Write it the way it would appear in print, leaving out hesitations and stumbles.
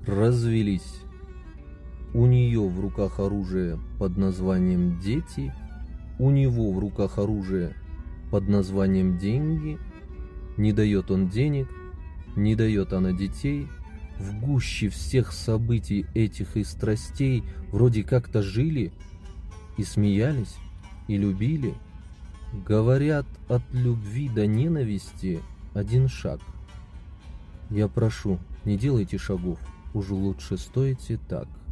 развелись. У нее в руках оружие под названием «дети», у него в руках оружие под названием «деньги». Не дает он денег, не дает она детей. В гуще всех событий этих и страстей вроде как-то жили и смеялись, и любили. Говорят, от любви до ненависти один шаг. Я прошу, не делайте шагов, уж лучше стойте так.